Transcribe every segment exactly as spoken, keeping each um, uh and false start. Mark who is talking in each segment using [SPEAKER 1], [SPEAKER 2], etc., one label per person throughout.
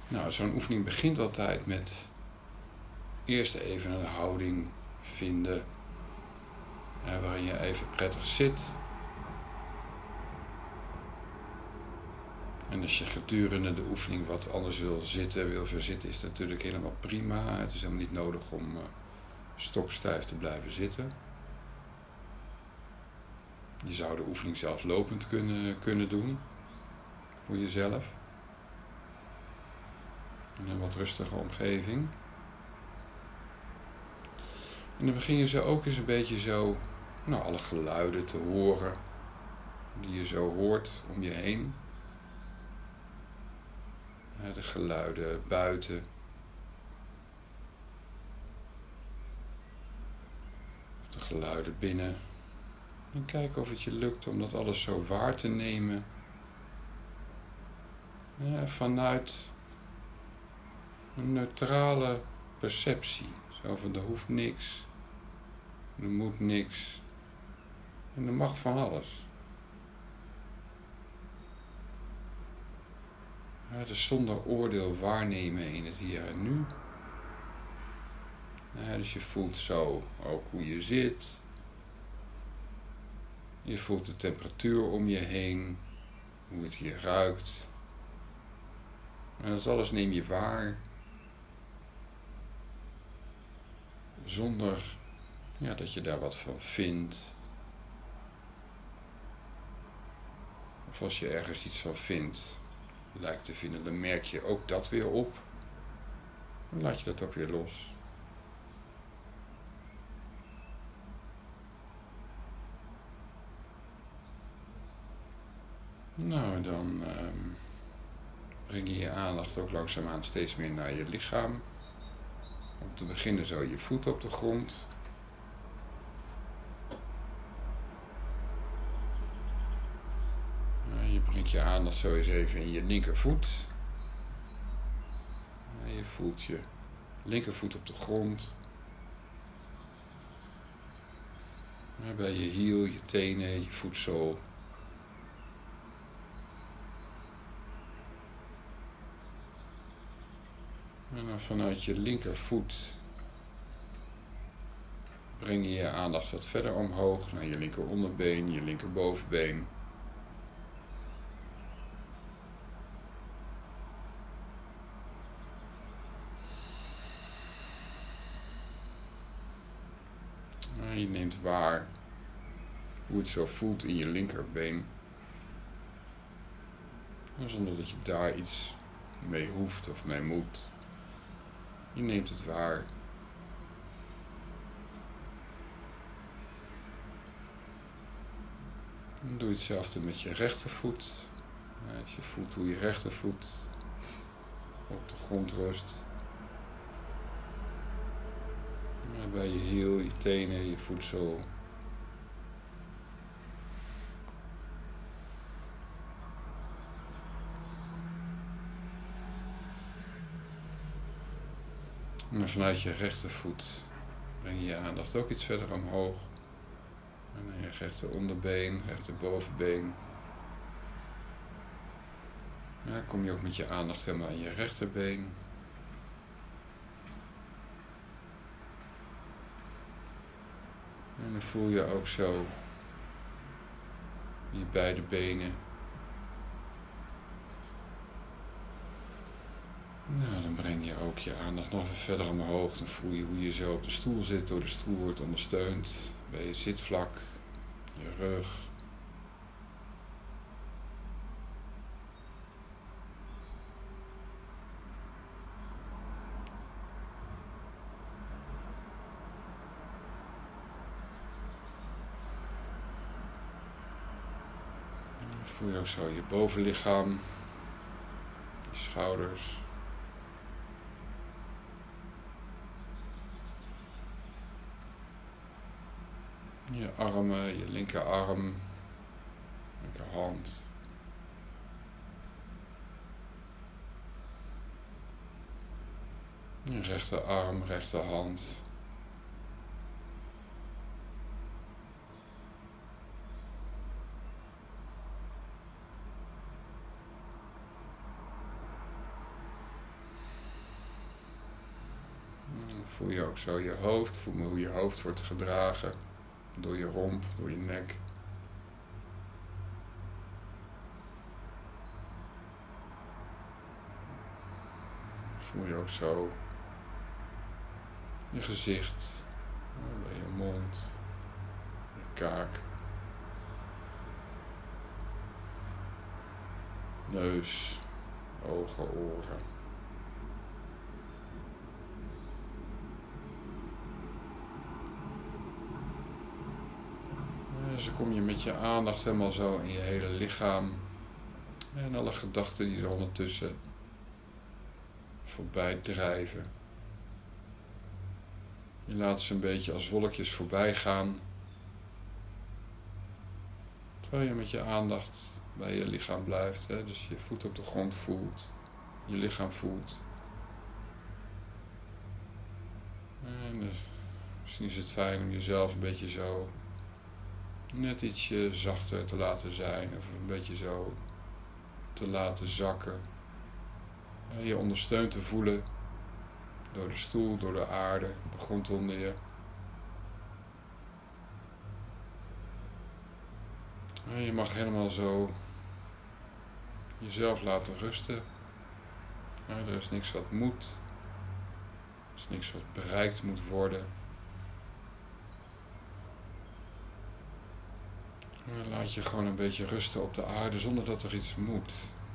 [SPEAKER 1] Nou, zo'n oefening begint altijd met eerst even een houding vinden uh, waarin je even prettig zit. En als je gedurende de oefening wat anders wil zitten, wil verzitten, is het natuurlijk helemaal prima. Het is helemaal niet nodig om uh, stokstijf te blijven zitten. Je zou de oefening zelfs lopend kunnen, kunnen doen voor jezelf. In een wat rustige omgeving. En dan begin je zo ook eens een beetje zo, nou, alle geluiden te horen die je zo hoort om je heen. De geluiden buiten. De geluiden binnen. En kijken of het je lukt om dat alles zo waar te nemen. Ja, vanuit een neutrale perceptie. Zo van, er hoeft niks. Er moet niks. En er mag van alles. Ja, dus zonder oordeel waarnemen in het hier en nu. Ja, dus je voelt zo ook hoe je zit. Je voelt de temperatuur om je heen. Hoe het hier ruikt. En dat alles neem je waar. Zonder ja, dat je daar wat van vindt. Of als je ergens iets van vindt, lijkt te vinden, dan merk je ook dat weer op. Dan laat je dat ook weer los. Nou, dan um, breng je je aandacht ook langzaamaan steeds meer naar je lichaam. Om te beginnen zo je voet op de grond. Je brengt je aandacht zo eens even in je linkervoet. Je voelt je linkervoet op de grond. Bij je hiel, je tenen, je voetzool. En dan vanuit je linkervoet breng je je aandacht wat verder omhoog naar je linkeronderbeen, je linkerbovenbeen. En je neemt waar hoe het zo voelt in je linkerbeen. Zonder dat je daar iets mee hoeft of mee moet. Je neemt het waar. Dan doe je hetzelfde met je rechtervoet. Als je voelt hoe je rechtervoet op de grond rust. Bij je hiel, je tenen, je voetzool. En vanuit je rechtervoet breng je je aandacht ook iets verder omhoog. En dan je rechteronderbeen, rechterbovenbeen. Ja, kom je ook met je aandacht helemaal aan je rechterbeen. En dan voel je ook zo je beide benen. Nou, dan breng je ook je aandacht nog even verder omhoog. Dan voel je hoe je zo op de stoel zit, door de stoel wordt ondersteund. Bij je zitvlak, je rug. Dan voel je ook zo je bovenlichaam, je schouders. Je armen, je linkerarm, linkerhand. Je rechterarm, rechterhand. voel je ook zo je hoofd. Voel maar hoe je hoofd wordt gedragen. Door je romp, door je nek. Voel je ook zo je gezicht, bij je mond, je kaak, neus, ogen, oren. En zo kom je met je aandacht helemaal zo in je hele lichaam en alle gedachten die er ondertussen voorbij drijven. Je laat ze een beetje als wolkjes voorbij gaan. Terwijl je met je aandacht bij je lichaam blijft. Hè? Dus je voet op de grond voelt. Je lichaam voelt. En dus, misschien is het fijn om jezelf een beetje zo net ietsje zachter te laten zijn. Of een beetje zo te laten zakken. Je ondersteund te voelen door de stoel, door de aarde, de grond onder je. En je mag helemaal zo jezelf laten rusten. Er is niks wat moet. Er is niks wat bereikt moet worden. Laat je gewoon een beetje rusten op de aarde zonder dat er iets moet.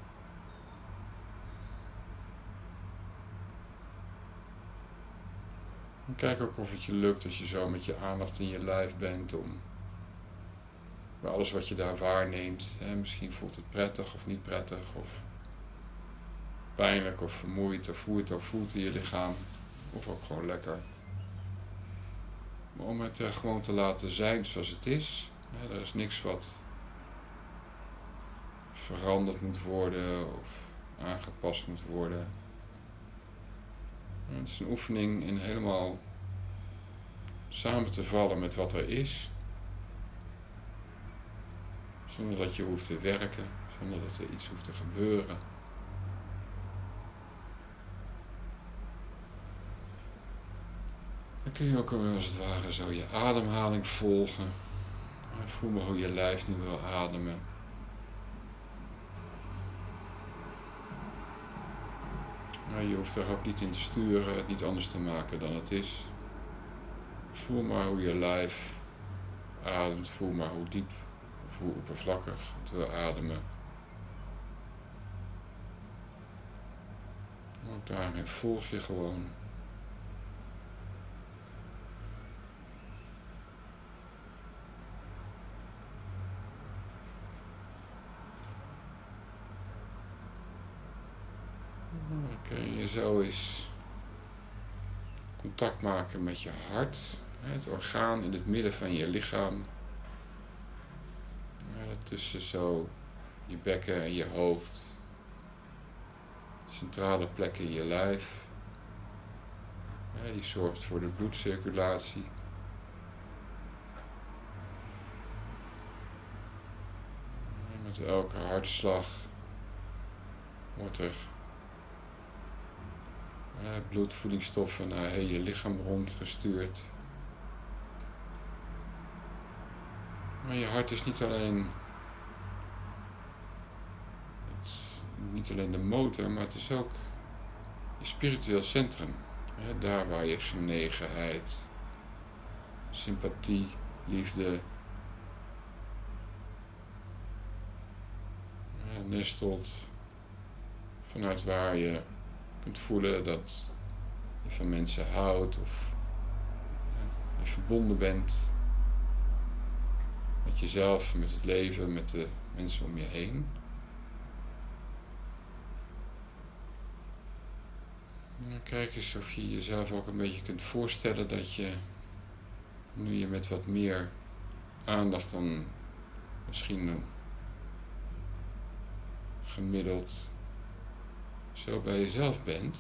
[SPEAKER 1] En kijk ook of het je lukt als je zo met je aandacht in je lijf bent om bij alles wat je daar waarneemt. Hè, misschien voelt het prettig of niet prettig of pijnlijk of vermoeid of hoe het ook voelt in je lichaam. Of ook gewoon lekker. Maar om het er gewoon te laten zijn zoals het is. Hè, er is niks wat veranderd moet worden of aangepast moet worden. Het is een oefening in helemaal samen te vallen met wat er is. Zonder dat je hoeft te werken, zonder dat er iets hoeft te gebeuren. Dan kun je ook als het ware zo je ademhaling volgen. Voel maar hoe je lijf nu wil ademen. Maar je hoeft er ook niet in te sturen, het niet anders te maken dan het is. Voel maar hoe je lijf ademt, voel maar hoe diep of hoe oppervlakkig het wil ademen. Ook daarin volg je gewoon. Dan kun je zo eens contact maken met je hart, het orgaan in het midden van je lichaam. Tussen zo je bekken en je hoofd. Centrale plek in je lijf. Die zorgt voor de bloedcirculatie. En met elke hartslag wordt er bloedvoedingsstoffen naar heel je lichaam rondgestuurd. Maar je hart is niet alleen, het, niet alleen de motor, maar het is ook je spiritueel centrum. Hè, daar waar je genegenheid, sympathie, liefde hè, nestelt. Vanuit waar je kunt voelen dat je van mensen houdt of ja, je verbonden bent. Met jezelf, met het leven, met de mensen om je heen. En dan kijk eens of je jezelf ook een beetje kunt voorstellen dat je, nu je met wat meer aandacht dan misschien gemiddeld zo bij jezelf bent.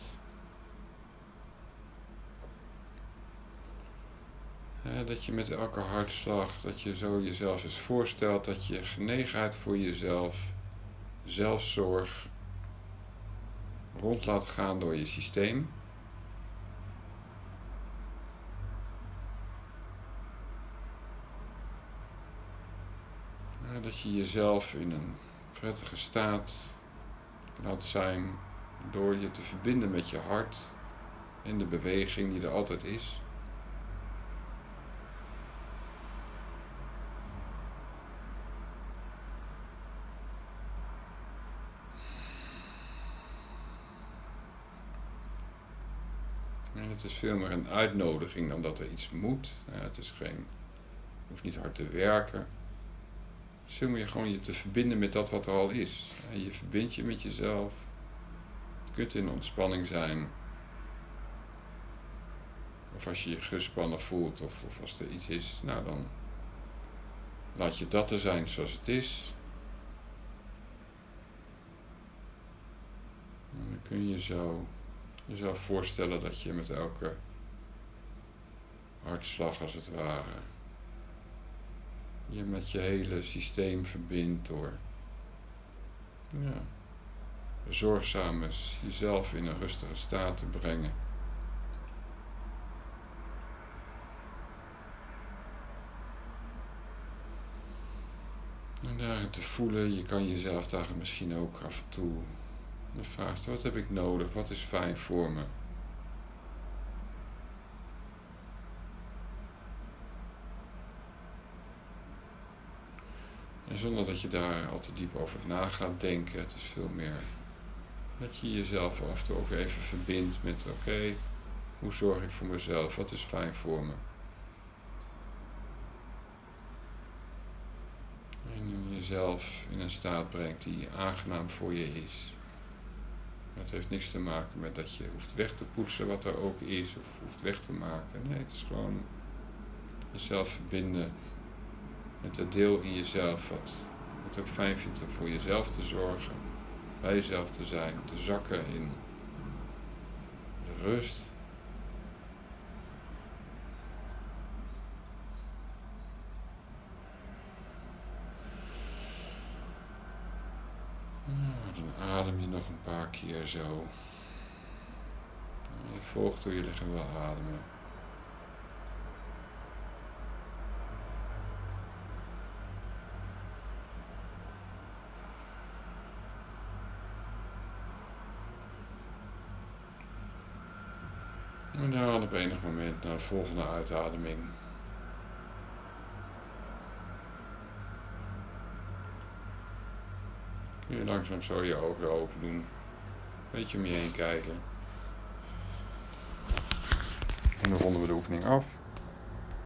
[SPEAKER 1] Ja, dat je met elke hartslag, dat je zo jezelf eens voorstelt, dat je genegenheid voor jezelf, zelfzorg, rond laat gaan door je systeem. En dat je jezelf in een prettige staat laat zijn door je te verbinden met je hart en de beweging die er altijd is. En het is veel meer een uitnodiging dan dat er iets moet. Ja, het is geen, je hoeft niet hard te werken. Het is veel meer gewoon je te verbinden met dat wat er al is. En je verbindt je met jezelf. Je kunt in ontspanning zijn. Of als je je gespannen voelt of, of als er iets is, nou dan laat je dat er zijn zoals het is. En dan kun je zo jezelf voorstellen dat je met elke hartslag als het ware je met je hele systeem verbindt door ja, zorgzaam eens jezelf in een rustige staat te brengen. En daarin te voelen, je kan jezelf daar misschien ook af en toe de vraag stellen, wat heb ik nodig, wat is fijn voor me? En zonder dat je daar al te diep over na gaat denken, het is veel meer dat je jezelf af en toe ook even verbindt met, oké, okay, hoe zorg ik voor mezelf, wat is fijn voor me? En jezelf in een staat brengt die aangenaam voor je is. Het heeft niks te maken met dat je hoeft weg te poetsen wat er ook is, of hoeft weg te maken. Nee, het is gewoon jezelf verbinden met het deel in jezelf wat het ook fijn vindt om voor jezelf te zorgen, bij jezelf te zijn, te zakken in de rust. Nou, dan adem je nog een paar keer zo. Je volgt hoe je lichaam wil ademen. En dan op enig moment naar de volgende uitademing. Kun je langzaam zo je ogen open doen. Een beetje om je heen kijken. En dan ronden we de oefening af.